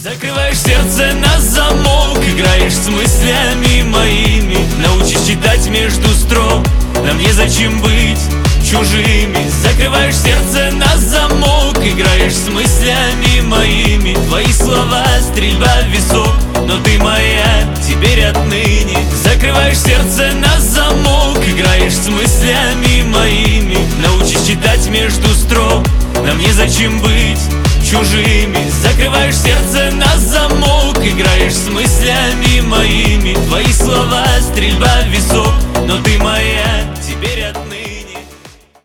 Закрываешь сердце на замок, играешь с мыслями моими. Научись читать между строк, нам незачем быть чужими. Закрываешь сердце на замок, играешь с мыслями моими. Твои слова — стрельба в висок, но ты моя теперь отныне. Закрываешь сердце на замок, играешь с мыслями моими. Научись читать между строк, нам незачем быть чужими. Закрываешь сердце на замок, играешь с мыслями моими. Твои слова — стрельба в висок, но ты моя теперь одна.